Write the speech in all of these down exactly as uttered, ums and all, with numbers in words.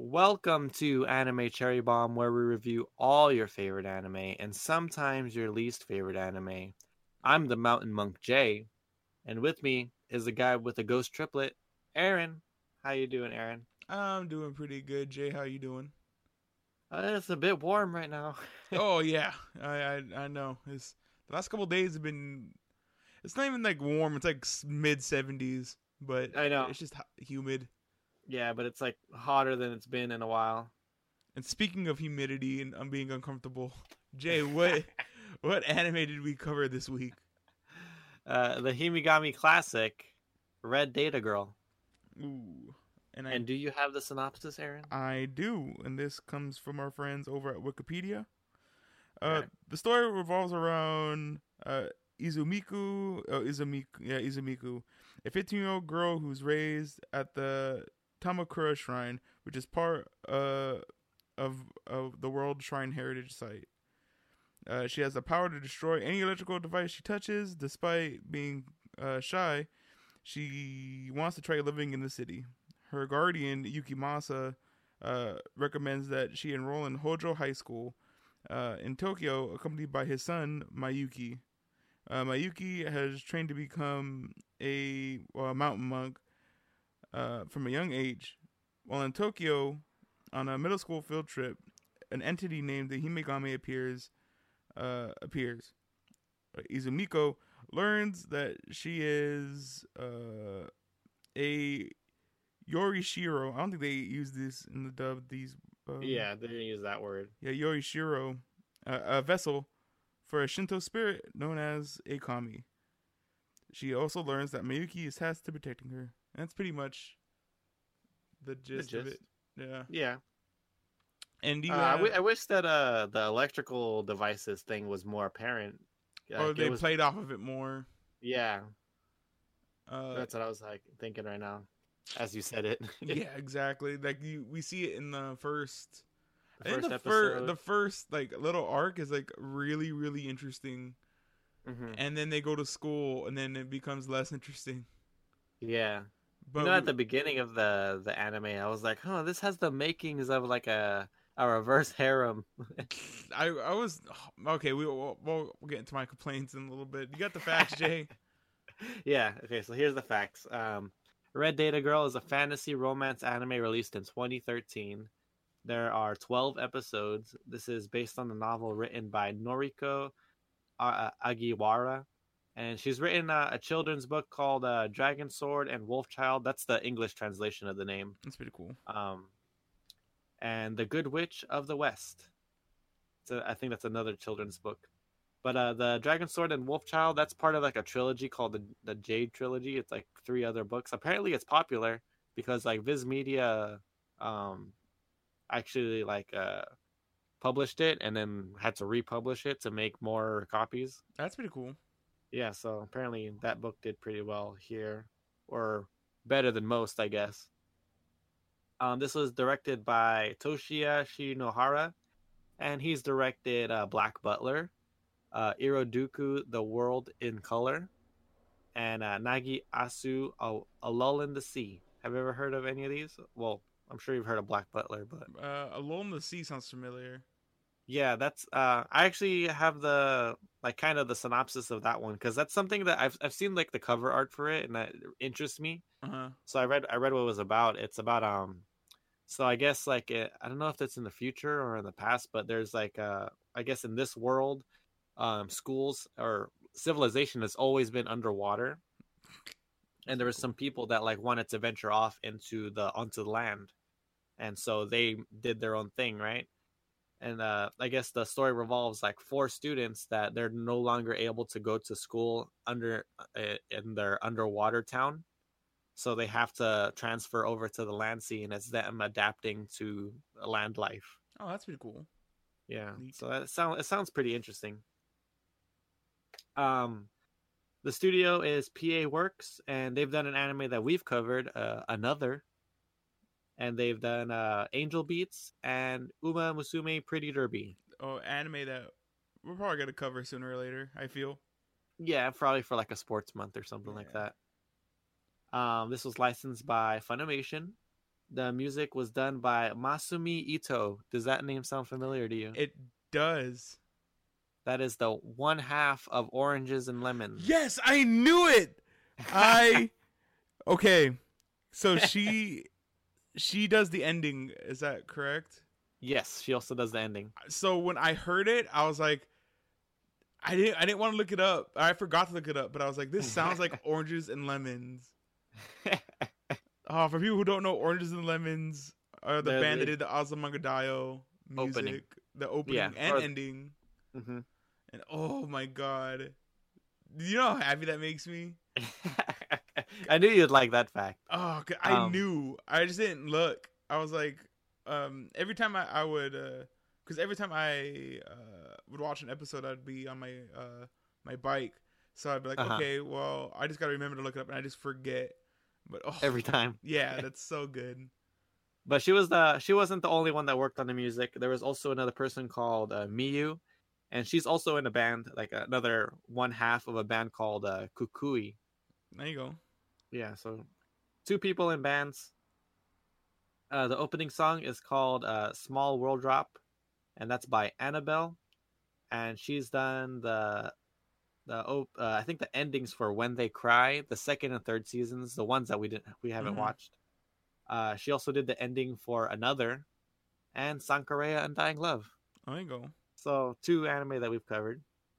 Welcome to Anime Cherry Bomb, where we review all your favorite anime and sometimes your least favorite anime. I'm the Mountain Monk Jay, and with me is the guy with the ghost triplet, Aaron. How you doing, Aaron? I'm doing pretty good, Jay. How you doing? Uh, it's a bit warm right now. Oh yeah, I I, I know. It's the last couple of days have been. It's not even like warm. It's like mid seventies, but I know. it's just humid. Yeah, but it's like hotter than it's been in a while. And speaking of humidity and I'm being uncomfortable, Jay, what what anime did we cover this week? Uh, the Himigami Classic, Red Data Girl. Ooh, and I And do you have the synopsis, Aaron? I do, and this comes from our friends over at Wikipedia. Uh, Okay. the story revolves around uh, Izumiku, uh, Izumiku, yeah, Izumiku, a fifteen-year-old girl who's raised at the Tamakura Shrine, which is part uh, of of the World Shrine Heritage Site. Uh, she has the power to destroy any electrical device she touches. Despite being uh, shy, she wants to try living in the city. Her guardian, Yukimasa, uh, recommends that she enroll in Hojo High School uh, in Tokyo, accompanied by his son, Mayuki. Uh, Mayuki has trained to become a well, mountain monk uh, from a young age. While in Tokyo, on a middle school field trip, an entity named the Himegami appears. Uh, appears. Izumiko learns that she is uh, a Yorishiro. I don't think they use this in the dub. These, um, Yeah, they didn't use that word. yeah, Yorishiro, uh, a vessel for a Shinto spirit known as a kami. She also learns that Mayuki is tasked to protecting her. And that's pretty much the The gist of gist. it. Yeah. Yeah. And do Uh, you I, w- have? I wish that uh the electrical devices thing was more apparent. Or Like it they was, played off of it more. yeah. Uh, That's what I was like thinking right now, as you said it. yeah, exactly. Like you, we see it in the first. The I think the first first, episode. the first like little arc is like really, really interesting, Hmm. and then they go to school, and then it becomes less interesting. Yeah. You But know, at we, the beginning of the the anime, I was like, "Huh, this has the makings of like a a reverse harem." I, I was okay. We, we'll, we'll get into my complaints in a little bit. You got the facts, Jay? Yeah. Okay. So here's the facts. Um, Red Data Girl is a fantasy romance anime released in twenty thirteen. There are twelve episodes. This is based on the novel written by Noriko uh, Agiwara, and she's written uh, a children's book called uh, Dragon Sword and Wolf Child. That's the English translation of the name. That's pretty cool. Um, and The Good Witch of the West. So I think that's another children's book. But uh, the Dragon Sword and Wolf Child, that's part of like a trilogy called the the Jade Trilogy. It's like three other books. Apparently, it's popular because like Viz Media um, actually like uh, published it and then had to republish it to make more copies. That's pretty cool. Yeah, so apparently that book did pretty well here, or better than most, I guess. Um, this was directed by Toshiya Shinohara, and he's directed uh, Black Butler, uh, Iroduku, The World in Color, and uh, Nagi Asu, a, a Lull in the Sea. Have you ever heard of any of these? Well, I'm sure you've heard of Black Butler, but Uh, Alone in the Sea sounds familiar. yeah, that's uh I actually have the like kind of the synopsis of that one because that's something that I've I've seen like the cover art for it and that interests me. Uh huh. So I read I read what it was about. It's about um so I guess like it, I don't know if that's in the future or in the past, but there's like uh I guess in this world um schools or civilization has always been underwater, That's and there pretty was cool. some people that like wanted to venture off into the onto the land, and so they did their own thing, right? And uh, I guess the story revolves like four students that they're no longer able to go to school under uh, in their underwater town, so they have to transfer over to the land sea, and it's them adapting to land life. Oh, that's pretty cool. Yeah, Neat. so that sound it sounds pretty interesting. Um, the studio is P A Works, and they've done an anime that we've covered, uh, another, and they've done uh, Angel Beats and Uma Musume Pretty Derby. Oh, anime that we're probably gonna cover sooner or later. I feel. Yeah, probably for like a sports month or something like Yeah. that. Um, this was licensed by Funimation. The music was done by Masumi Ito. Does that name sound familiar to you? It does. That is the one half of Oranges and Lemons. Yes, I knew it. I okay. So she she does the ending. Is that correct? Yes, she also does the ending. So when I heard it, I was like, I didn't I didn't want to look it up. I forgot to look it up, but I was like, this sounds like Oranges and Lemons. Oh, for people who don't know, Oranges and Lemons are the They're band the- that did the Osamangadio music, Opening. the opening Yeah, and or- ending. hmm And oh my god, do you know how happy that makes me? I knew you'd like that fact. Oh, 'cause I Um, knew. I just didn't look. I was like, um, every time I, I would, because every time I uh, would watch an episode, I'd be on my uh, my bike. So I'd be like, Uh-huh. okay, well, I just gotta remember to look it up, and I just forget. But oh, Every time. yeah, that's so good. But she was the she wasn't the only one that worked on the music. There was also another person called uh, Miyu, and she's also in a band, like another one half of a band called uh, Kukui. There you go. Yeah, so two people in bands. Uh, the opening song is called uh, "Small World Drop," and that's by Annabelle, and she's done the the op- uh, I think the endings for When They Cry, the second and third seasons, the ones that we didn't we haven't Mhm. watched. Uh, she also did the ending for Another and Sankareya Undying Love. There you go. So two anime that we've covered.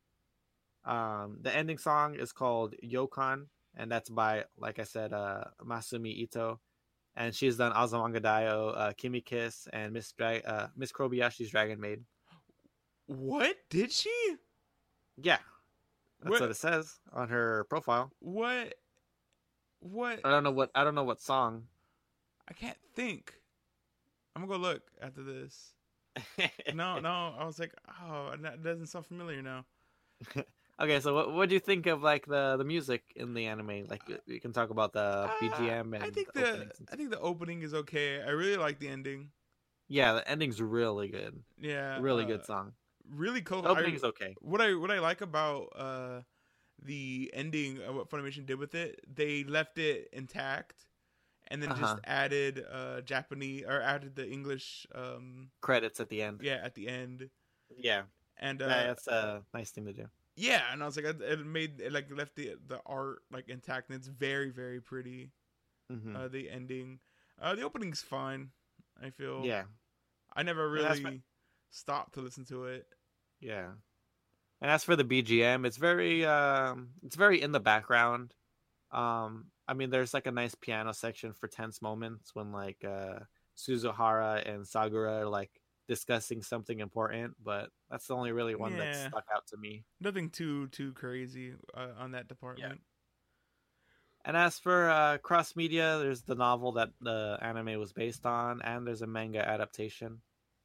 Um, the ending song is called Yokon, and that's by, like I said, uh, Masumi Ito, and she's done Azumangadayo, uh, Kimi Kiss, and Miss Dra- uh, Miss Kobayashi's Dragon Maid. What did she? Yeah, that's What- what it says on her profile. What? What? I don't know what I don't know what song. I can't think. I'm gonna go look after this. No, no. I was like, oh, that doesn't sound familiar now. Okay, so what what do you think of like the the music in the anime? Like you can talk about the B G M Uh, and I think the the openings and I think the opening is okay. I really like the ending. yeah, the ending's really good. Yeah, Really uh, good song. Really cool. The I- opening's okay. what I what I like about uh the ending of what Funimation did with it, they left it intact, and then Uh-huh. just added uh Japanese or added the English um Credits at the end. yeah at the end, Yeah, and uh, yeah, that's a nice thing to do. yeah, and I was like, it it made it like left the the art like intact, and it's very very pretty. Hmm Uh, the ending, uh, the opening's fine. I feel. yeah, I never And that's really stopped to listen to it. yeah. And as for the B G M, it's very um, it's very in the background. Um, I mean, there's like a nice piano section for tense moments when like uh, Suzuhara and Sagura are like discussing something important, but that's the only really one that Yeah. stuck out to me. Nothing too too crazy uh, on that department. And as for uh, cross media, there's the novel that the anime was based on, and there's a manga adaptation.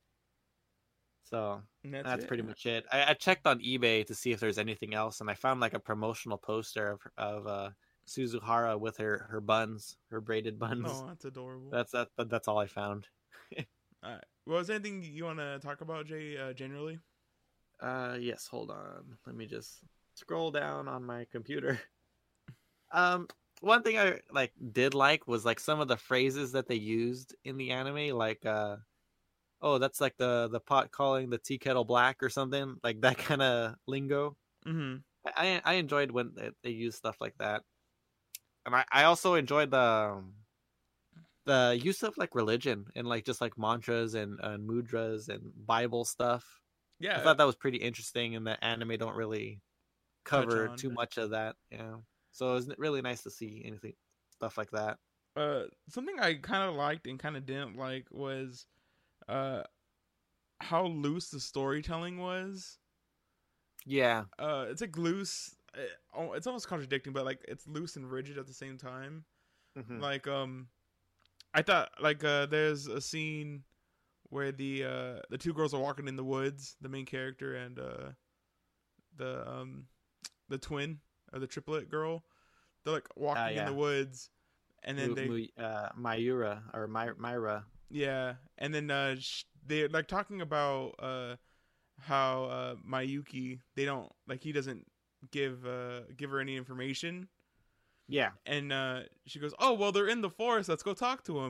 So And that's, that's it. pretty much it. I, I checked on eBay to see if there's anything else, and I found like a promotional poster of of uh, Suzuhara with her her buns, her braided buns. Oh, that's adorable. That's that, that. That's all I found. All right. Well, is there anything you want to talk about, Jay? Uh, generally, Uh, yes. Hold on. Let me just scroll down on my computer. Um, one thing I like did like was like some of the phrases that they used in the anime, like uh, oh, that's like the the pot calling the tea kettle black or something, like that kind of lingo. mm-hmm. I I enjoyed when they, they use stuff like that, and I I also enjoyed the um, the use of like religion and like just like mantras and, and mudras and Bible stuff. yeah, I thought that was pretty interesting, and the anime don't really cover on. too much of that. Yeah, so it was really nice to see anything stuff like that. uh, something I kind of liked and kind of didn't like was, uh, how loose the storytelling was. Yeah, Uh, it's like loose. uh, oh, It's almost contradicting, but like it's loose and rigid at the same time. mhm. Like um, I thought like uh, there's a scene where the uh the two girls are walking in the woods, the main character and uh the um the twin or the triplet girl. They're like walking Ah, yeah. in the woods, and then Mu- they Mu- uh, Mayura or My- Myra. yeah, and then uh sh- they're like talking about uh how uh Mayuki they don't like he doesn't give uh give her any information. Yeah, And uh, she goes, "Oh well, they're in the forest. Let's go talk to them."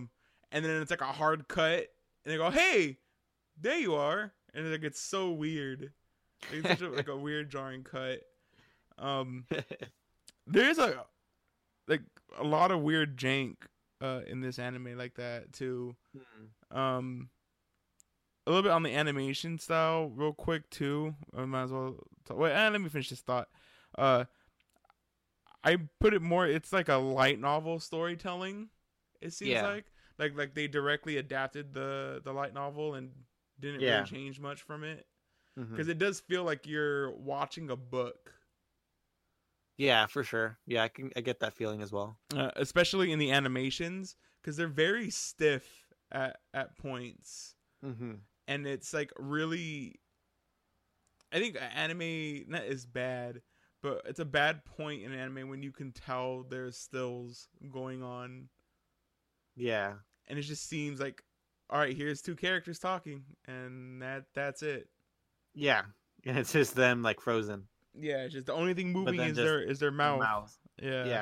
and then it's like a hard cut, and they go, "Hey, there you are," and it gets so weird. It's such a, like a weird jarring cut. Um, there's a like a lot of weird jank uh, in this anime like that too. Hmm. Um, a little bit on the animation style, real quick too. I might as well. Talk. Wait, eh, let me finish this thought. Uh, I put it more. It's like a light novel storytelling. It seems Yeah. like like like they directly adapted the the light novel and didn't Yeah. really change much from it, Mhm. because it does feel like you're watching a book. Yeah, for sure. Yeah, I can I get that feeling as well. Uh, especially in the animations, because they're very stiff at at points, Mm-hmm. and it's like really. I think anime not is bad, but it's a bad point in anime when you can tell there's stills going on, Yeah. and it just seems like, all right, here's two characters talking, and that that's it. Yeah. And it's just them like frozen. Yeah, it's just the only thing moving then is just their is their The mouth. mouth. Yeah. Yeah.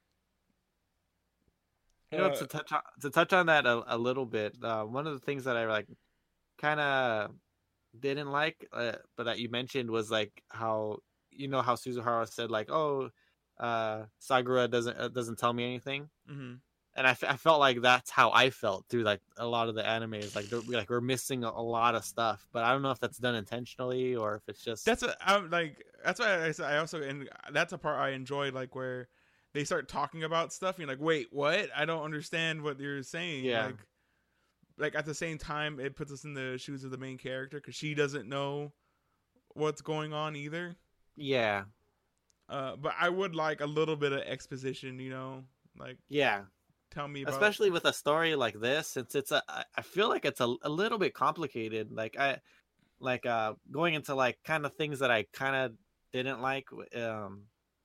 You know, Uh, to touch on, to touch on that a, a little bit, uh, one of the things that I like kind of didn't like, uh, but that you mentioned was like how you know how Suzuhara said like, oh, uh, Sagura doesn't uh, doesn't tell me anything, mm-hmm. and I, f- I felt like that's how I felt through like a lot of the animes. Like they're, like we're missing a, a lot of stuff, but I don't know if that's done intentionally or if it's just That's a I'm like that's why I said I also and that's a part I enjoy, like where they start talking about stuff and you're like, wait, what? I don't understand what you're saying. Yeah. Like like at the same time it puts us in the shoes of the main character because she doesn't know what's going on either. yeah, Uh, but I would like a little bit of exposition, you know, like yeah. tell me about Especially with a story like this, since it's a I I feel like it's a, a little bit complicated. Like I like uh going into like kind of things that I kind of didn't like. um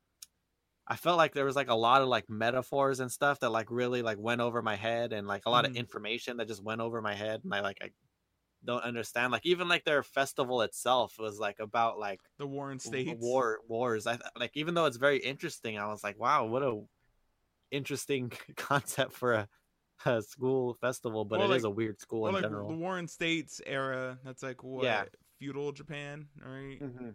I felt like there was like a lot of like metaphors and stuff that like really like went over my head, and like a lot Mhm. of information that just went over my head, and I like I don't understand. Like even like their festival itself was like about like the Warren w- States. war wars. I like even though it's very interesting, I was like, wow, what a interesting concept for a, a school festival, but Well, it is like- a weird school Well, in like general. the Warren States era, that's like what Yeah. feudal Japan, right? Mm-hmm.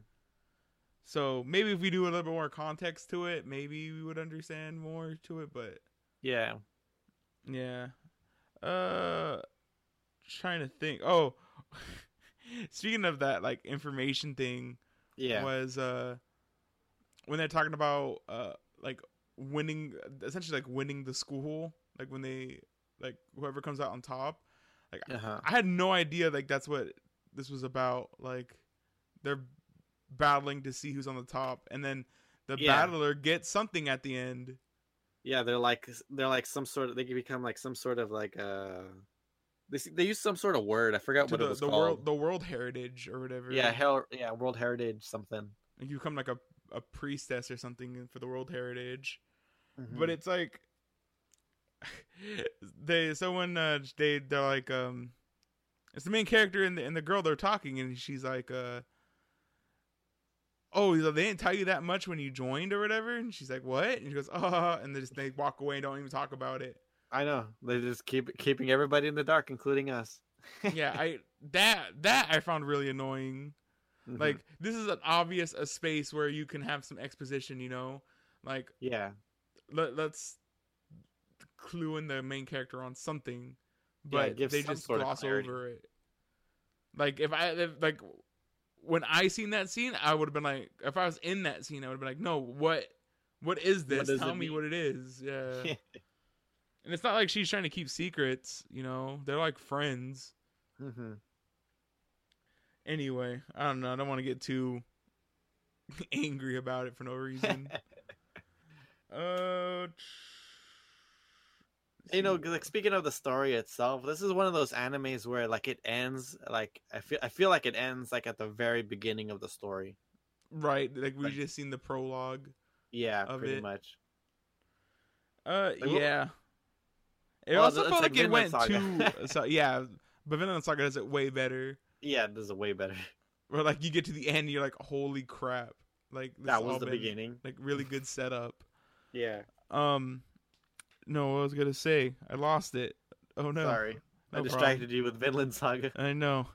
So maybe if we do a little bit more context to it, maybe we would understand more to it. But Yeah. yeah, uh, trying to think. Oh, speaking of that, like information thing, Yeah. was uh when they're talking about uh like winning, essentially like winning the school, like when they like whoever comes out on top. Like Uh-huh. I had no idea like that's what this was about. Like they're battling to see who's on the top, and then the Yeah. battler gets something at the end. Yeah, they're like they're like some sort of they can become like some sort of like uh they s- they use some sort of word. I forgot To what the, it was the called. world, the world heritage or whatever. Yeah, hell yeah, World Heritage something. Like you become like a, a priestess or something for the world heritage. Mhm. But it's like they so when uh, they they're like um it's the main character and the, and the girl, they're talking, and she's like uh oh, they didn't tell you that much when you joined or whatever, and she's like, what? And she goes, oh, and they just they walk away and don't even talk about it. I know. They just keep keeping everybody in the dark, including us. Yeah, I that that I found really annoying. Mhm. Like this is an obvious a space where you can have some exposition, you know, like yeah. let, let's clue in the main character on something, Yeah, but give they some just sort of gloss clarity. over it. Like if I if, like when I seen that scene, I would have been like, if I was in that scene, I would have been like, no, what what is this? What does Tell it me mean? what it is. Yeah. And it's not like she's trying to keep secrets, you know. They're like friends. Mm-hmm. Anyway, I don't know. I don't want to get too angry about it for no reason. uh, You know, like speaking of the story itself, this is one of those animes where like it ends like I feel I feel like it ends like at the very beginning of the story. right? Like we Like- just seen the prologue. Yeah, Of pretty it. much. Uh, Like, what- yeah. It Well, also it's felt like like it Vinland went Saga. too. So, yeah, but Vinland Saga does it way better. Yeah, this is way better. Where like you get to the end, you're like, holy crap! Like this That all was the been, beginning. Like really good setup. Yeah. Um, no, what I was gonna say, I lost it. Oh no. Sorry, I No distracted problem. you with Vinland Saga. I know.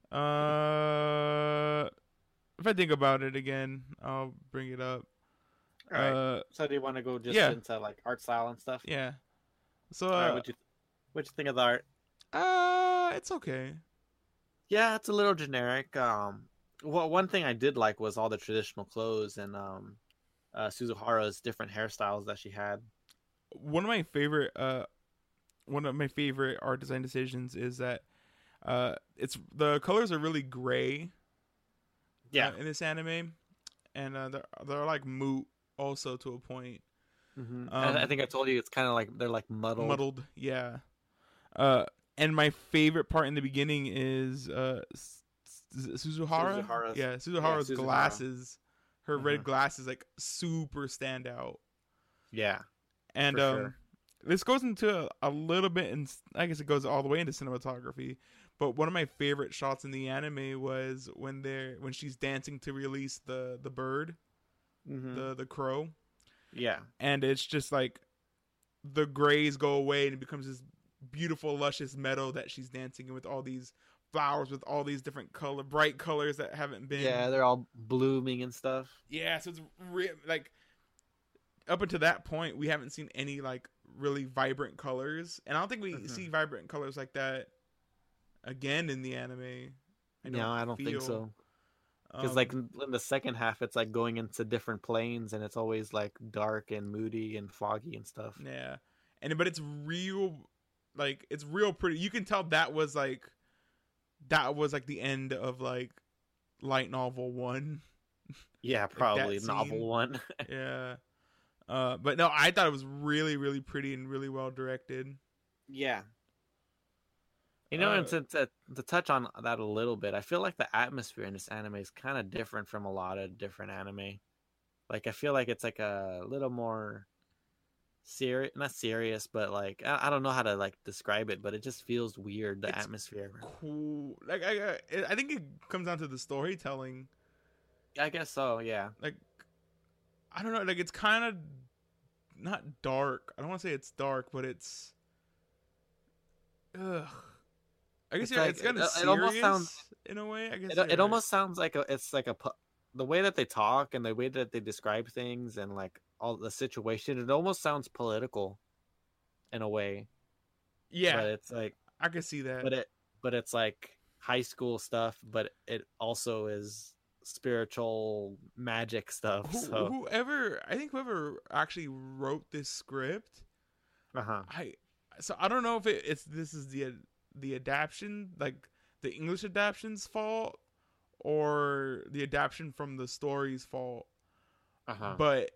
Uh, if I think about it again, I'll bring it up. All right. Uh, So do you want to go just yeah, into like art style and stuff? yeah. So, All right. uh, What you what you think of the art? uh, it's okay. Yeah, it's a little generic. Um, well, one thing I did like was all the traditional clothes and um, uh, Suzuhara's different hairstyles that she had. One of my favorite, uh, one of my favorite art design decisions is that, uh, it's the colors are really gray, Yeah. uh, in this anime, and uh, they're they're like moot also to a point. hmm I, I Um, think I told you it's kind of like they're like muddled. muddled, yeah. Uh, and my favorite part in the beginning is uh S- S- Suzuhara. Suzuhara's, Yeah, yeah, Suzuhara's Suzuhara. glasses, her hmm red glasses, like super stand out. Yeah, And for um, sure. this goes into a, a little bit, and I guess it goes all the way into cinematography. But one of my favorite shots in the anime was when they're when she's dancing to release the the bird, hmm the the crow, Yeah, and it's just like the grays go away and it becomes this beautiful luscious meadow that she's dancing in with all these flowers with all these different color bright colors that haven't been. yeah, they're all blooming and stuff. Yeah, so it's re- like up until that point we haven't seen any like really vibrant colors, and I don't think we hmm see vibrant colors like that again in the anime. I No, don't I don't think feel so. Because um like in in the second half, it's like going into different planes, and it's always like dark and moody and foggy and stuff. yeah, and but it's real, like it's real pretty. You can tell that was like that was like the end of like light novel one. Yeah, Like that probably scene. novel one. Yeah. Uh, but no, I thought it was really, really pretty and really well directed. Yeah. You know, Uh, and to, to to touch on that a little bit, I feel like the atmosphere in this anime is kind of different from a lot of different anime. Like, I feel like it's like a little more serious, not serious, but like I, I don't know how to like describe it, but it just feels weird. The it's atmosphere. cool. Like I, I, I think it comes down to the storytelling. I guess so. Yeah. Like I don't know. Like it's kind of not dark. I don't want to say it's dark, but it's. Ugh. I guess It's yeah, like it's kind it, of it almost sounds. serious in a way. I guess It, you're it right. almost sounds like a, it's like a pu- the way that they talk and the way that they describe things and like all the situation. It almost sounds political in a way, Yeah, but it's like, I can see that. but it, but it's like high school stuff, but it also is spiritual magic stuff. Who, So, whoever I think whoever actually wrote this script, uh huh, I so I don't know if it, it's this is the the adaptation, like the English adaption's fault or the adaptation from the story's fault. uh huh, But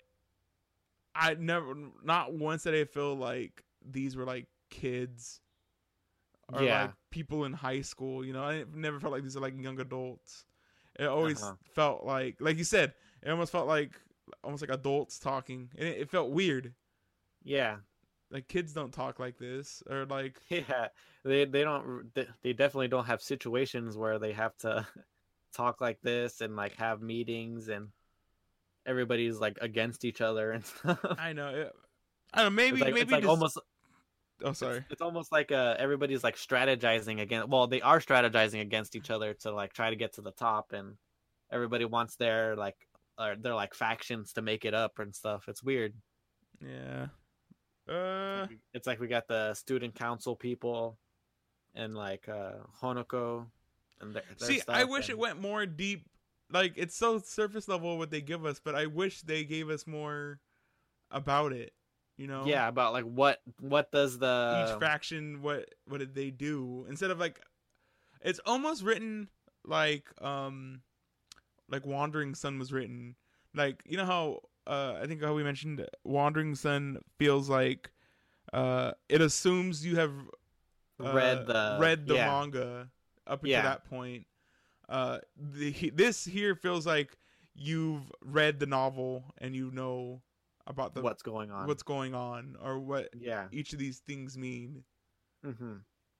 I never, not once did I feel like these were like kids or yeah, like people in high school. You know, I never felt like these are like young adults. It uh always huh, felt like, like you said, it almost felt like almost like adults talking, and it, it felt weird. yeah. Like kids don't talk like this, or like Yeah, they they don't they they definitely don't have situations where they have to talk like this and like have meetings and everybody's like against each other and stuff. I know. It, I don't know. It's Maybe like it's maybe like just. almost Oh, it's sorry. it's almost like uh everybody's like strategizing against. Well, they are strategizing against each other to like try to get to the top, and everybody wants their like or their like factions to make it up and stuff. It's weird. Yeah. Uh. It's like we got the student council people and like uh Honoko and their, their See, I stuff wish and it went more deep. Like it's so surface level what they give us, but I wish they gave us more about it. You know, yeah, about like what what does each the faction, what what did they do instead of like, it's almost written like um like Wandering Sun was written. Like you know how uh I think how we mentioned Wandering Sun feels like uh it assumes you have uh read the read the yeah manga up until yeah that point. Uh, the, this here feels like you've read the novel and you know about the what's going on. what's going on or what Yeah. each of these things mean. hmm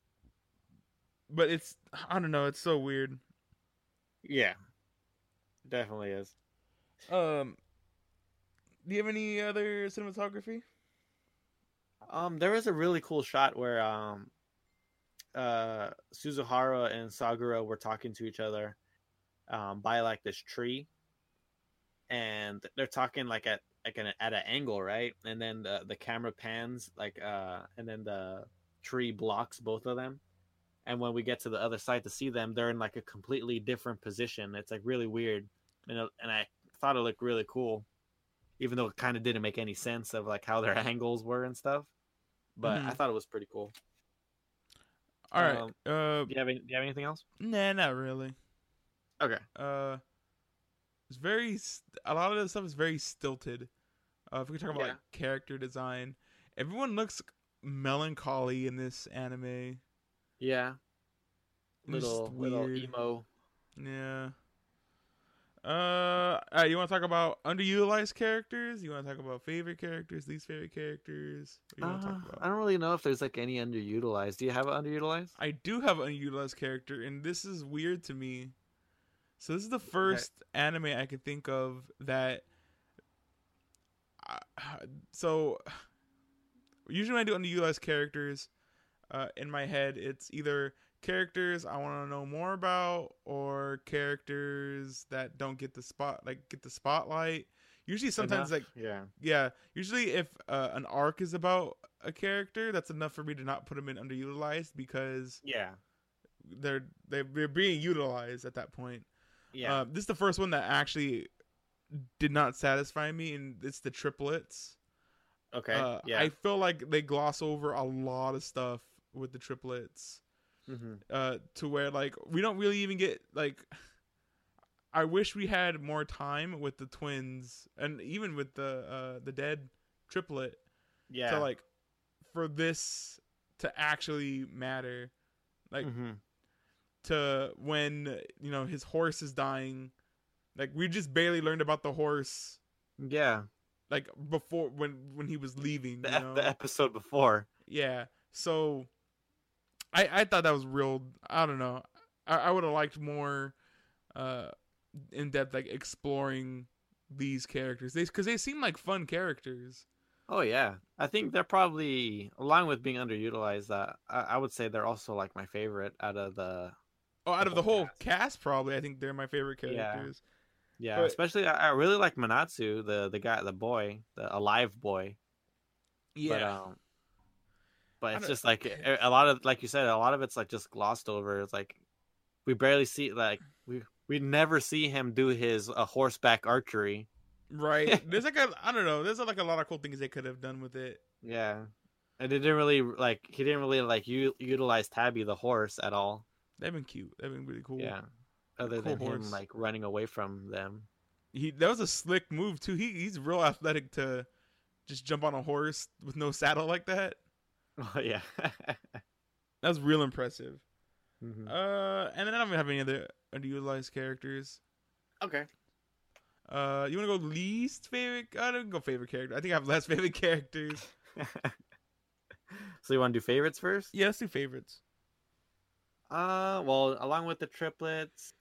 But it's I don't know, it's so weird. Yeah. Definitely is. Um, do you have any other cinematography? Um, there was a really cool shot where um uh, Suzuhara and Sagura were talking to each other um, by like this tree, and they're talking like at like an, at an angle, right? And then the the camera pans like uh, and then the tree blocks both of them. And when we get to the other side to see them, they're in like a completely different position. It's like really weird, and and I thought it looked really cool, even though it kind of didn't make any sense of like how their angles were and stuff. But Mm-hmm. I thought it was pretty cool. All right. Um, Uh, do you have any, do you have anything else? nah, not really. Okay. Uh, it's very st- a lot of this stuff is very stilted. Uh, if we could talk about Yeah. like character design, everyone looks melancholy in this anime. Yeah. It's just Little little weird. emo. Yeah. Uh, all right, you want to talk about underutilized characters? You want to talk about favorite characters, least favorite characters? What do you want to Uh, talk about? I don't really know if there's like any underutilized. Do you have it underutilized? I do have an unutilized character, and this is weird to me. So this is the first anime I can think of that. Uh, so usually when I do underutilized characters, uh, in my head, it's either characters I want to know more about or characters that don't get the spot, like get the spotlight. Usually, sometimes Enough? like Yeah. yeah, usually if uh, an arc is about a character, that's enough for me to not put them in underutilized because Yeah. they're they're, they're being utilized at that point. Yeah. Uh, this is the first one that actually did not satisfy me, and it's the triplets. Okay. Uh, yeah. I feel like they gloss over a lot of stuff with the triplets, mm-hmm. uh, to where like we don't really even get like. I wish we had more time with the twins, and even with the uh, the dead triplet, Yeah. to like for this to actually matter, like mm-hmm. to when you know his horse is dying, like we just barely learned about the horse. Yeah. Like before when when he was leaving, The, you ep- know? the episode before. Yeah. So I I thought that was real. I don't know. I, I would have liked more uh in depth, like exploring these characters. They because they seem like fun characters. Oh yeah, I think they're probably, along with being underutilized, that I, I would say they're also like my favorite out of the. Oh, out The of the whole whole cast. cast, probably I think they're my favorite Yeah. characters. Yeah, But- especially I, I really like Manatsu, the the guy, the boy, the alive boy. Yeah. But um, but I it's don't- just like a, a lot of, like you said, a lot of it's like just glossed over. It's like we barely see, like we we never see him do his uh, horseback archery. Right. There's like a I don't know. There's like a lot of cool things they could have done with it. Yeah, and it didn't really like he didn't really like u- utilize Tabby the horse at all. They've been cute. They've been really cool. Yeah, other Cool than him horse. like running away from them. He that was a slick move too. He he's real athletic to just jump on a horse with no saddle like that. Oh yeah. That was real impressive. Mhm. Uh, and then I don't even have any other underutilized characters. Okay. Uh, you want to go least favorite? I don't go favorite character. I think I have less favorite characters. So you want to do favorites first? Yeah, let's do favorites. Uh, well, along with the triplets,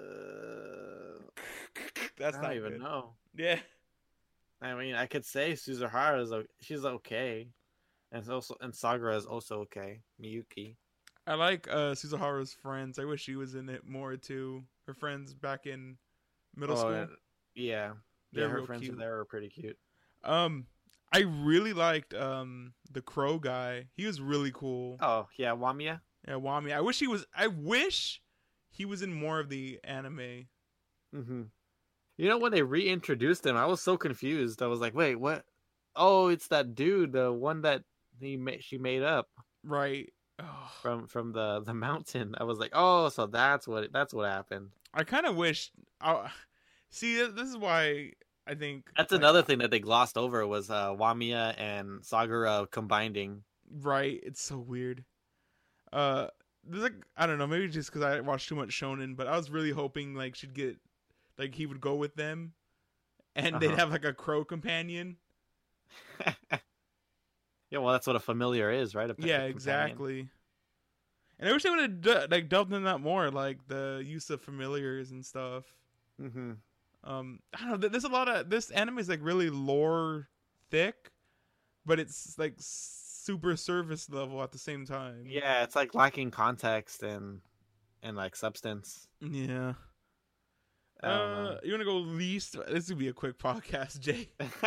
uh, That's I not don't even good. know. Yeah. I mean, I could say Suzuhara is o- she's okay, and it's also and Sagura is also okay. Miyuki. I like uh Suzuhara's friends. I wish she was in it more too. Her friends back in middle Oh, school. and- yeah, They're yeah, her real friends cute. there were pretty cute. Um, I really liked um the crow guy. He was really cool. Oh yeah, Wamiya. Yeah, Wami. I wish he was. I wish he was in more of the anime. Mm-hmm. You know, when they reintroduced him, I was so confused. I was like, wait, what? Oh, it's that dude, the one that he ma- she made up Right. Ugh. from from the the mountain. I was like, oh, so that's what that's what happened. I kind of wish. I see. This is why I think That's like, another thing that they glossed over was uh, Wamiya and Sagura combining. Right. It's so weird. Uh, there's like I don't know. Maybe just because I watched too much shonen, but I was really hoping like she'd get like he would go with them, and they'd Uh-huh. have like a crow companion. Yeah, well, that's what a familiar is, right? A, Yeah, a companion. exactly. And I wish they would have d- like delved into that more, like the use of familiars and stuff. Mhm. Um, I don't know. th- There's a lot of this anime is like really lore thick, but it's like s- super surface level at the same time. Yeah, it's like lacking context and and like substance. Yeah. I don't know. Uh, you want to go least? This would be a quick podcast, Jay.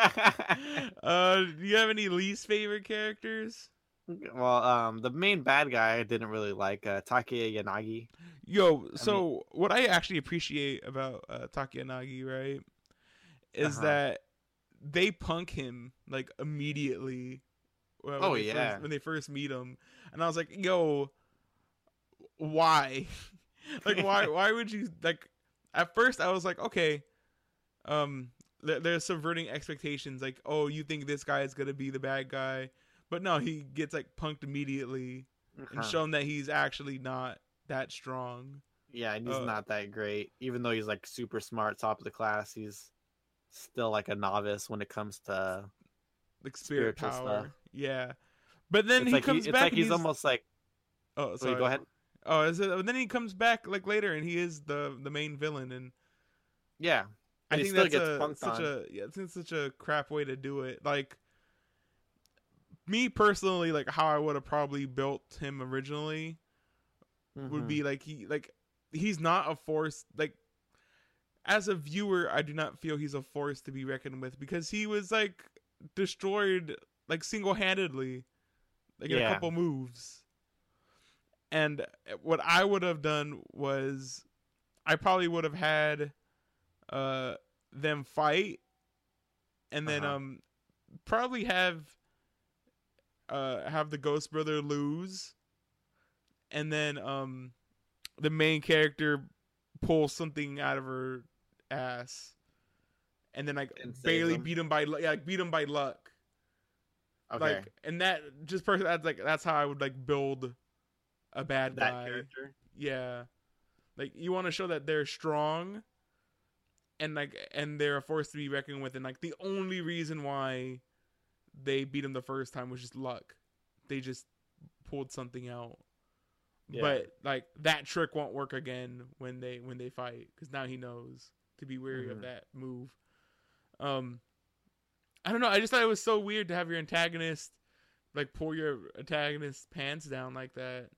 uh, do you have any least favorite characters? Well, um, the main bad guy I didn't really like, uh, Take Yanagi. Yo, so I mean, what I actually appreciate about uh, Takeyanagi, right, is uh-huh. that they punk him like immediately. When Oh they yeah, first, when they first meet him, and I was like, "Yo, why? like, why? Why would you like?" At first, I was like, "Okay, um, they're, they're subverting expectations. Like, oh, you think this guy is gonna be the bad guy, but no, he gets like punked immediately uh-huh. and shown that he's actually not that strong." Yeah, and he's Uh, not that great. Even though he's like super smart, top of the class, he's still like a novice when it comes to like spirit spiritual power. stuff. Yeah. But then It's he like he, comes it's back like and he's he's almost like. oh Wait, sorry. go ahead. Oh, is it, then he comes back like later and he is the the main villain, and Yeah, I but he think still that's gets a punked such on. a yeah, I think it's such a crap way to do it. Like me personally, like how I would have probably built him originally would Mhm. be like he like he's not a force like as a viewer I do not feel he's a force to be reckoned with because he was like destroyed like single-handedly like in a Yeah. couple moves. And what I would have done was I probably would have had uh them fight and then Uh-huh. um probably have uh have the Ghost Brother lose and then um the main character pull something out of her ass and then like And saves barely him. beat him by lu- yeah, like beat him by luck. Okay. Like and that just person that's like that's how I would like build a bad that guy. character. Yeah. Like you want to show that they're strong and like and they're a force to be reckoned with and like the only reason why they beat him the first time was just luck. They just pulled something out. Yeah. But like that trick won't work again when they when they fight cuz now he knows to be wary Mhm. of that move. Um I don't know, I just thought it was so weird to have your antagonist like pull your antagonist's pants down like that.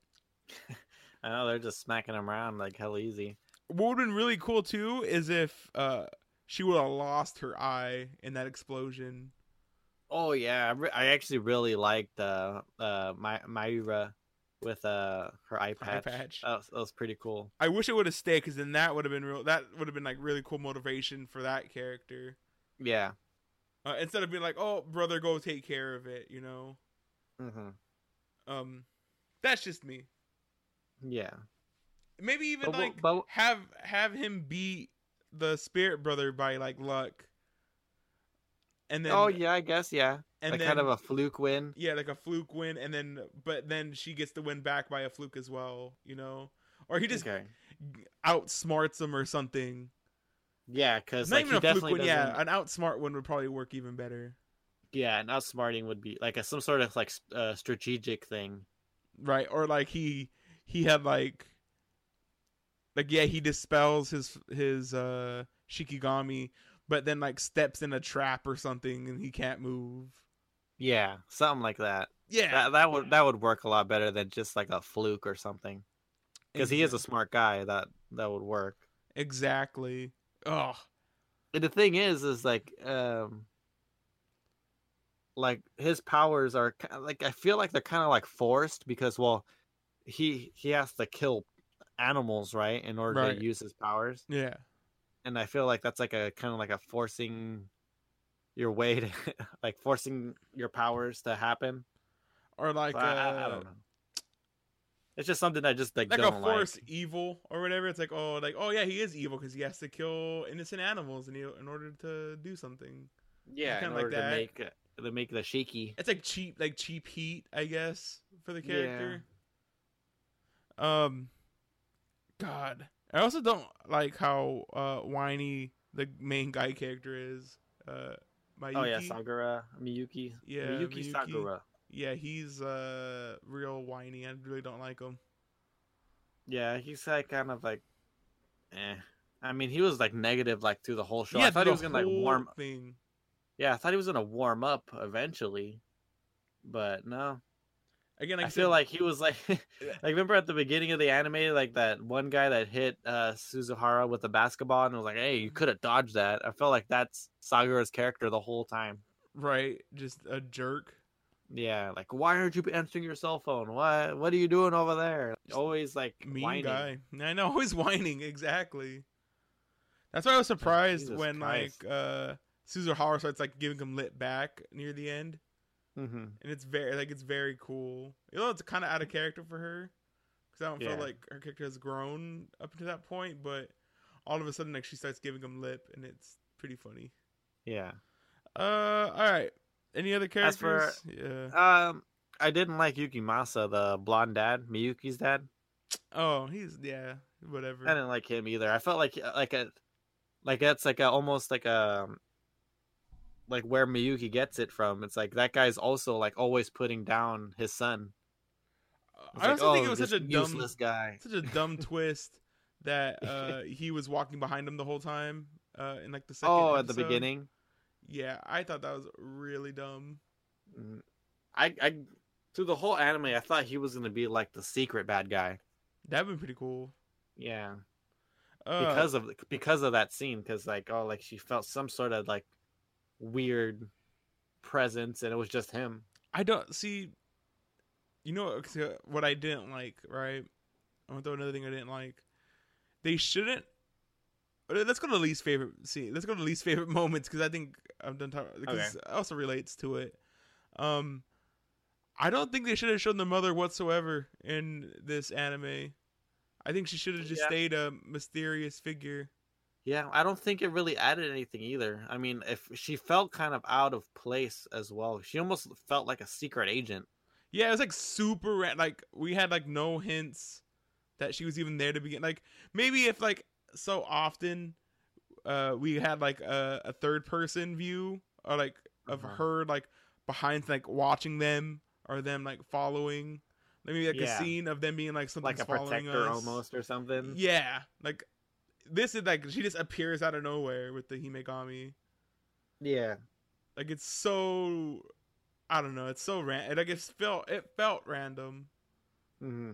I know they're just smacking him around like hell easy. What would have been really cool too is if uh she would have lost her eye in that explosion. Oh yeah, I, re- I actually really liked uh uh My- Mayura with uh her eye patch. Eye patch. That was, that was pretty cool. I wish it would have stayed because then that would have been real. That would have been like really cool motivation for that character. Yeah. Uh, instead of being like, "Oh, brother, go take care of it," you know. Mm-hmm. Um, that's just me. Yeah. Maybe even But, like but have have him beat the spirit brother by like luck, and then oh yeah, I guess yeah. and Like then kind of a fluke win. yeah, like a fluke win, and then but then she gets the win back by a fluke as well, you know, or he just Okay. outsmarts him or something. Yeah, because Not like even he a fluke definitely win, doesn't. yeah, an outsmart one would probably work even better. Yeah, and outsmarting would be like a, some sort of like s- uh, strategic thing. Right, or like he he had like like yeah he dispels his his uh Shikigami but then like steps in a trap or something and he can't move. Yeah, something like that. Yeah, That that would that would work a lot better than just like a fluke or something. Because he is a Exact- smart guy. That that would work. exactly. Oh, And the thing is, is like um, like his powers are ki- like I feel like they're kind of like forced because well, he he has to kill animals right in order Right. to use his powers, yeah. and I feel like that's like a kind of like a forcing your way to like forcing your powers to happen. Or like So I, uh I, I don't know. It's just something I just like, like a don't force like. evil or whatever. It's like oh like oh yeah he is evil because he has to kill innocent animals in, in order to do something. Yeah, in kinda like order that. to make it- to make the shaky. It's like cheap like cheap heat I guess for the character. Um, God, I also don't like how uh whiny the main guy character is. Uh, Mayuki. Oh yeah, Sagura, Miyuki. Yeah, Miyuki, Miyuki. Sagura. Yeah, he's uh real whiny. I really don't like him. Yeah, he's like kind of like, eh. I mean, he was like negative like through the whole show. Yeah, I thought the he was gonna like whole warm. thing. Yeah, I thought he was gonna warm up eventually, but no. Again, like I I feel said, like he was like, like remember at the beginning of the anime, like that one guy that hit uh, Suzuhara with the basketball and was like, "Hey, you could have dodged that." I felt like that's Sagura's character the whole time. right, just a jerk. Yeah, like why aren't you answering your cell phone? What What are you doing over there? Just Always like mean whining. guy. I know, always whining. Exactly. That's why I was Like surprised Jesus when like Christ. uh Suzuhara starts like giving him lit back near the end, Mm-hmm. and it's very like it's very cool. You know, it's kind of out of character for her because I don't feel Yeah, like her character has grown up to that point, but all of a sudden like she starts giving him lip, and it's pretty funny. yeah. Uh, all right. Any other As for characters? Yeah. um, I didn't like Yukimasa, the blonde dad, Miyuki's dad. Oh, he's yeah. I Whatever. didn't like him either. I felt like like a like that's like a almost like a like where Miyuki gets it from. It's like that guy's also like always putting down his son. It's I like, also think it oh, was such this a dumb, useless guy. such a dumb twist that uh he was walking behind him the whole time. Uh, in like the second Oh, at the episode. beginning. Yeah, I thought that was really dumb. Mm. I I through the whole anime, I thought he was gonna be like the secret bad guy. That'd been pretty cool. Yeah, Uh, because of because of that scene. Because like, oh, like she felt some sort of like weird presence, and it was just him. I don't see. You know what I didn't like, right? I want to throw another thing I didn't like. They shouldn't. Let's go to least favorite scene. Let's go to least favorite moments because I think I'm done talking because Okay. it also relates to it. Um, I don't think they should have shown the mother whatsoever in this anime. I think she should have just Yeah. stayed a mysterious figure. Yeah, I don't think it really added anything either. I mean, if she felt kind of out of place as well. She almost felt like a secret agent. Yeah, it was like super ra- like we had like no hints that she was even there to begin. Like maybe if like so often uh we had like a, a third person view or like of Uh-huh. her like behind like watching them or them like following maybe like Yeah. a scene of them being like something's Like a following protector us almost or something. yeah like this is like she just appears out of nowhere with the Himegami. Yeah. Like it's so I don't know, it's so ran like it felt it felt random. Mm-hmm.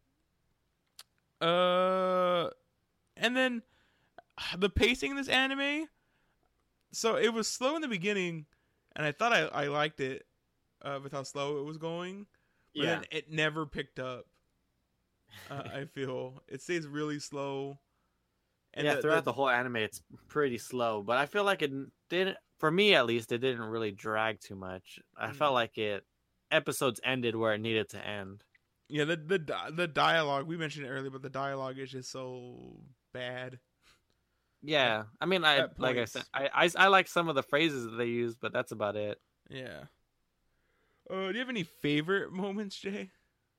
Uh, and then the pacing in this anime. So it was slow in the beginning, and I thought I, I liked it uh, with how slow it was going. But Yeah. then it never picked up. Uh, I feel it stays really slow. yeah, the- throughout the- the whole anime, it's pretty slow, but I feel like it didn't. For me, at least, it didn't really drag too much. I Mm. felt like it episodes ended where it needed to end. yeah the the di- the dialogue we mentioned it earlier, but the dialogue is just so bad. Yeah, I mean, I at like I points. said, I, I I like some of the phrases that they use, but that's about it. Yeah. Uh, do you have any favorite moments, Jay?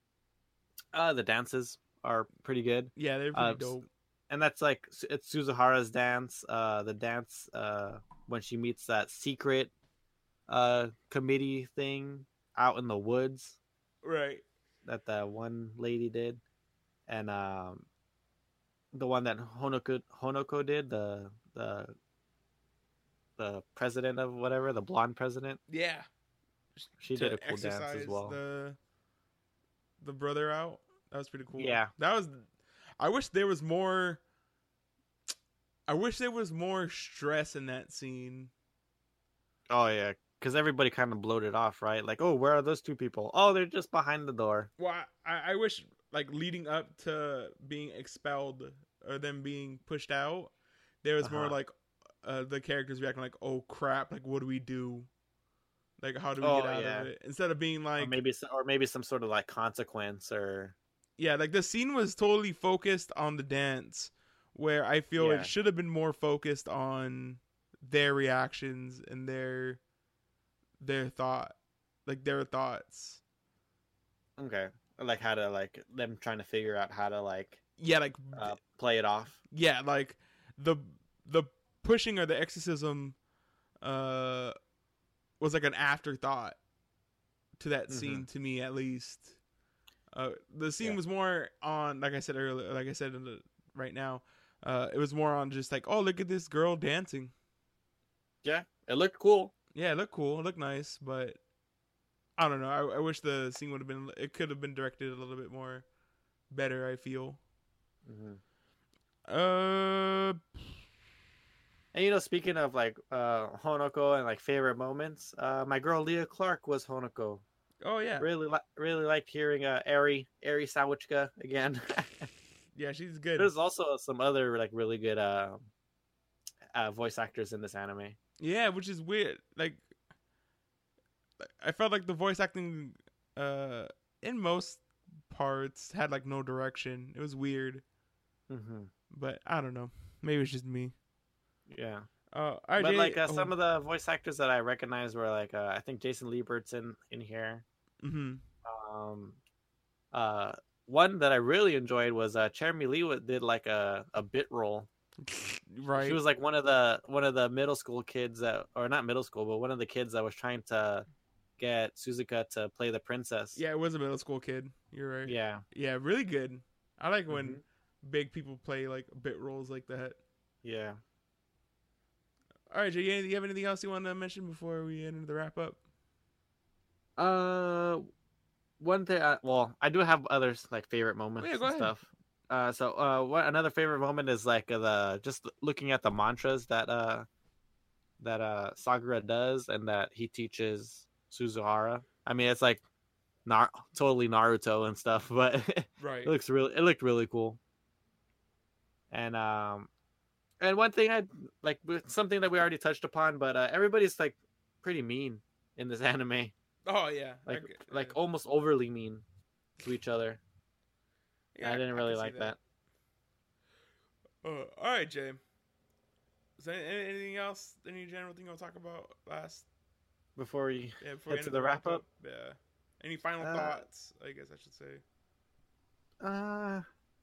Uh, the dances are pretty good. Yeah, they're pretty Uh, dope. and that's like it's Suzuhara's dance. Uh, the dance uh when she meets that secret uh committee thing out in the woods Right. that the one lady did, and um the one that Honoko Honoko did, the the the president of whatever, the blonde president. Yeah. She To did a cool dance as exercise well. The the brother out. That was pretty cool. Yeah. That was. I wish there was more. I wish there was more stress in that scene. Oh yeah, because everybody kind of bloated off, right? Like, oh, where are those two people? Oh, they're just behind the door. Well, I, I wish like leading up to being expelled or them being pushed out, there was more Uh-huh. like uh, the characters reacting like, "Oh crap! Like, what do we do? Like, how do we Oh, get out yeah. of it?" Instead of being Or like, maybe, s- or maybe some sort of like consequence, or yeah, like the scene was totally focused on the dance, where I feel Yeah. it should have been more focused on their reactions and their their thought, like their thoughts. okay, like how to like them trying to figure out how to like Yeah, like uh, play it off. yeah, like the the pushing or the exorcism uh was like an afterthought to that scene to me at least. Uh the scene Yeah. was more on like I said earlier, like I said in the, right now, uh it was more on just like, oh, look at this girl dancing. Yeah, it looked cool. Yeah, it looked cool, it looked nice, but I don't know. I, I wish the scene would have been. It could have been directed a little bit more better. I feel. Mm-hmm. Uh. And you know, speaking of like uh Honoko and like favorite moments, uh my girl Leah Clark was Honoko. Oh yeah. Really li- really liked hearing uh Eri Eri Sawachika again. Yeah, she's good. There's also some other like really good uh, uh voice actors in this anime. Yeah, which is weird. Like, I felt like the voice acting, uh, in most parts had like no direction. It was weird, Mm-hmm. but I don't know. Maybe it's just me. Yeah. Uh, all right, But Jay, like uh, oh, some of the voice actors that I recognize were like uh, I think Jason Liebert's in in here. mm-hmm. Um, uh, one that I really enjoyed was uh, Jeremy Lee did like a, a bit role. Right. She was like one of the one of the middle school kids that, or not middle school, but one of the kids that was trying to get Suzuka to play the princess. Yeah, it was a middle school kid. You're right. Yeah. Yeah, really good. I like when Mhm. big people play like bit roles like that. Yeah. All right, Jay, do you have anything else you want to mention before we end the wrap up? Uh, one thing. Uh, well, I do have others like favorite moments Oh, yeah, go and ahead. stuff. Uh, so uh, what another favorite moment is like uh, the just looking at the mantras that uh that uh Sakura does and that he teaches Suzuhara. I mean, it's like not totally Naruto and stuff, but Right. it looks really it looked really cool. And um, and one thing I like something that we already touched upon, but uh, everybody's like pretty mean in this anime. Oh yeah. Like I, like uh, almost overly mean to each other. yeah, I didn't really can see like that. Uh, all right, Jay. Is there any- anything else? Any general thing you want to talk about last? Before we Yeah, before we head end to the the wrap up, Yeah. Any final Uh, thoughts? I guess I should say. uh,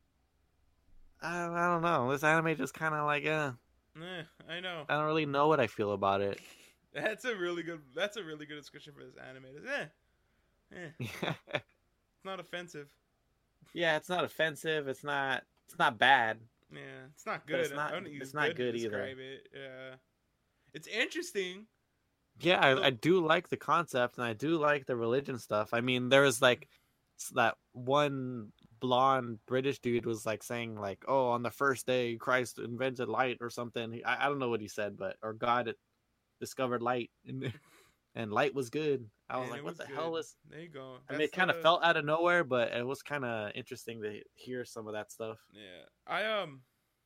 I, I don't know. This anime just kind of like, uh, Eh, I know. I don't really know what I feel about it. That's a really good. That's a really good description for this anime. It's, eh, eh. It's not offensive. Yeah, it's not offensive. It's not. It's not bad. Yeah, it's not But good. it's not- I don't use it's not to good either. describe It. Yeah, it's interesting. Yeah, I, I do like the concept and I do like the religion stuff. I mean, there was like s- that one blonde British dude was like saying like, "Oh, on the first day, Christ invented light or something." He- I, I don't know what he said, but or God discovered light and and light was good. I was And like, it "What was the good. hell is?" There you go. I mean, it That's kind of the- felt out of nowhere, but it was kind of interesting to hear some of that stuff. Yeah, I um,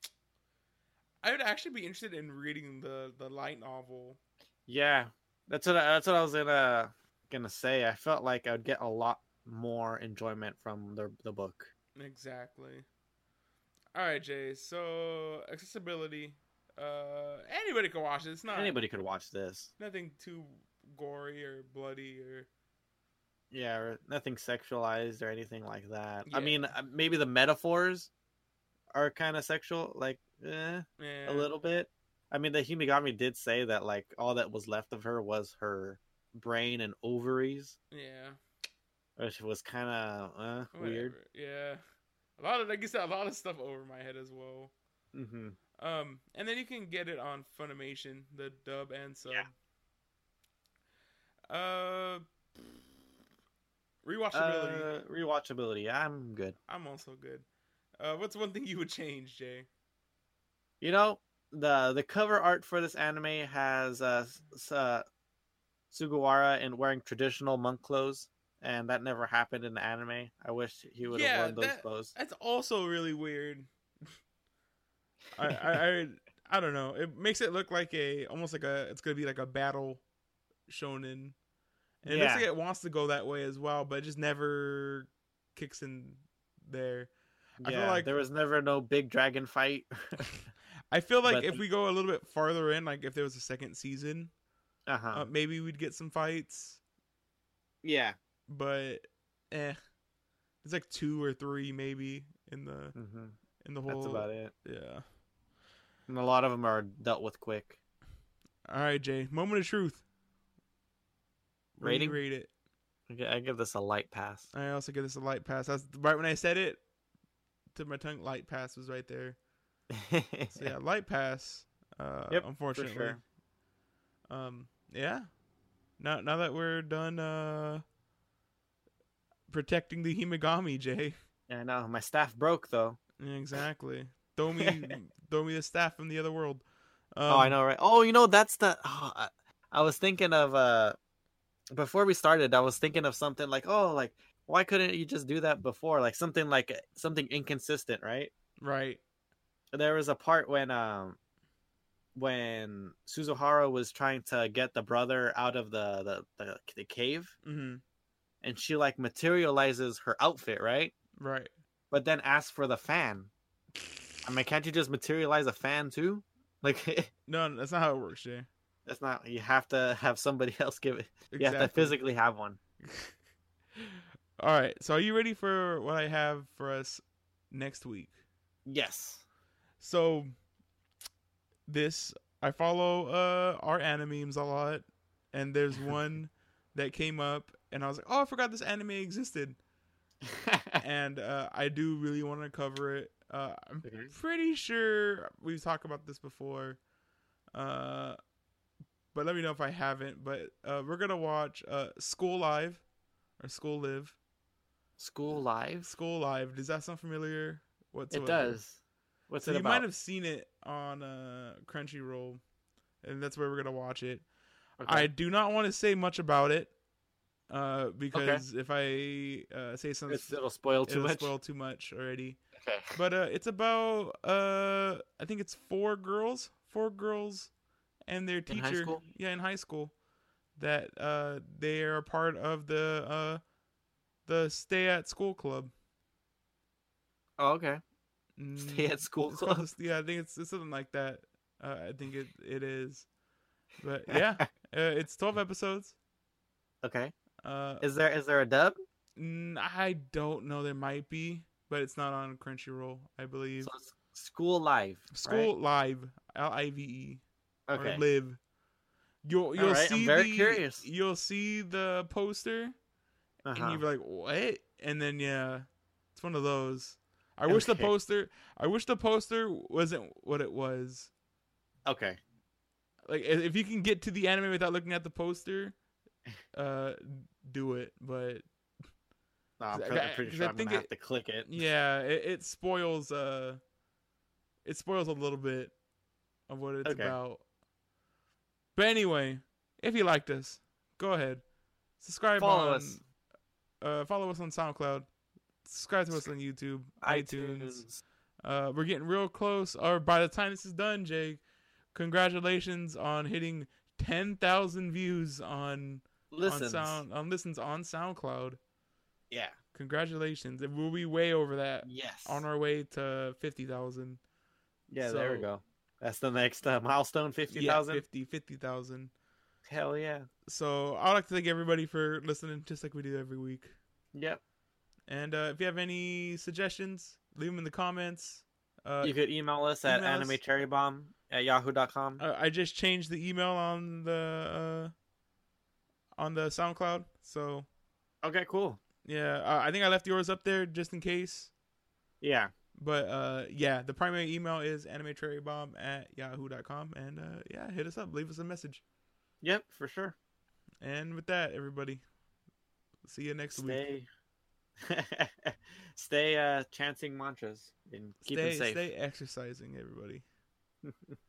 I would actually be interested in reading the the light novel. Yeah, that's what I, that's what I was gonna gonna say. I felt like I'd get a lot more enjoyment from the the book. Exactly. All right, Jay. So accessibility. Uh, anybody can watch it. It's not Anybody could watch this. nothing too gory or bloody or. Yeah, or nothing sexualized or anything like that. I Yeah. mean, uh, maybe the metaphors are kind of sexual, like eh, Yeah. a little bit. I mean, the Himigami did say that like all that was left of her was her brain and ovaries, Yeah. which was kind of uh, weird. Whatever. Yeah. A lot of like you said, a lot of stuff over my head as well. Mm-hmm. Um, and then you can get it on Funimation, the dub and sub. Yeah. Uh, rewatchability. Uh, rewatchability. I'm good. I'm also good. Uh, what's one thing you would change, Jay? You know, the the cover art for this anime has uh, s- uh Sugawara in wearing traditional monk clothes, and that never happened in the anime. I wish he would have Yeah, worn those that- clothes. That's also really weird. I, I I I don't know. It makes it look like a almost like a it's gonna be like a battle shonen, and it looks Yeah. like it wants to go that way as well, but it just never kicks in there. I feel Yeah, like- there was never no big dragon fight. I feel like But if the- we go a little bit farther in, like if there was a second season, uh-huh. uh, maybe we'd get some fights. Yeah. But eh, it's like two or three maybe in the hmm in the whole. That's about it. Yeah. And a lot of them are dealt with quick. All right, Jay. Moment of truth. What do you Rating? rate it. Okay, I give this a light pass. I also give this a light pass. That's right when I said it. To my tongue, light pass was right there. So yeah, light pass. Uh, Yep, for unfortunately. sure. Um, yeah. Now, now that we're done uh, protecting the Himegami, Jay. Yeah, I know. My staff broke though. Yeah, exactly. Throw me, throw me the staff from the other world. Um, Oh, I know, right? Oh, you know, that's the. Oh, I, I was thinking of uh before we started. I was thinking of something like, oh, like why couldn't you just do that before? Like something like something inconsistent, right? Right. There was a part when um when Suzuhara was trying to get the brother out of the the the, the cave, Mm-hmm. and she like materializes her outfit, right? Right. But then asks for the fan. I mean, can't you just materialize a fan too? Like, No, that's not how it works, Jay. that's not. You have to have somebody else give it. You have to Exactly. physically have one. All right. So, are you ready for what I have for us next week? Yes. So, this I follow uh our animemes a lot, and there's one that came up, and I was like, oh, I forgot this anime existed, and uh, I do really want to cover it. Uh, I'm Okay. pretty sure we've talked about this before, uh, but let me know if I haven't. But uh, we're gonna watch uh, School Live or School Live. School Live. School Live. Does that sound familiar? Whatsoever? It does. What's So it you about? might have seen it on uh, Crunchyroll, and that's where we're gonna watch it. Okay. I do not want to say much about it, uh, because if I uh, say something, It's, it'll spoil too it'll much. spoil too much already. Okay. But uh, it's about uh, I think it's four girls, four girls, and their In high teacher. school? Yeah, in high school, that uh, they are part of the uh, the stay at school club. Oh, okay. Mm, Stay at school it's called club. the- yeah, I think it's, it's something like that. Uh, I think it it is. But yeah, uh, it's twelve episodes. Okay. Uh, Is there is there a dub? mm, I don't know. There might be, but it's not on Crunchyroll, I believe. So it's School Live. School Right? Live, L I V E, Okay. or Live. You'll you'll right, I'm see very the curious. you'll see the poster, Uh-huh. and you'll be like, what? And then yeah, it's one of those. I wish the Okay. poster. I wish the poster wasn't what it was. Okay. Like if you can get to the anime without looking at the poster, uh, do it. But No, I'm, I- pre- I'm pretty 'cause sure I I'm think gonna have it- to click it. yeah, it, it spoils. Uh, it spoils a little bit of what it's Okay. about. But anyway, if you liked us, go ahead, subscribe Follow on, us. Uh, follow us on SoundCloud, subscribe to us on YouTube, iTunes. iTunes. Uh, we're getting real close. Or by the time this is done, Jake, congratulations on hitting ten thousand views on Listens. on sound on listens on SoundCloud. Yeah. Congratulations, and we'll be way over that. Yes. On our way to fifty thousand. Yeah, there we So- go. That's the next uh, milestone, fifty Yeah, thousand. fifty, fifty thousand. Hell yeah. So I'd like to thank everybody for listening, just like we do every week. Yep. And uh, if you have any suggestions, leave them in the comments. Uh, You could email us at email us. animecherrybomb at yahoo dot com. I I just changed the email on the uh, on the SoundCloud. So Okay, cool. yeah, uh, I think I left yours up there just in case. Yeah. But uh, yeah, the primary email is animecherrybomb at yahoo dot com. And uh, yeah, hit us up. Leave us a message. Yep, for sure. And with that, everybody, see you next week. Stay Stay uh chanting mantras and keep Stay, it safe. stay exercising, everybody.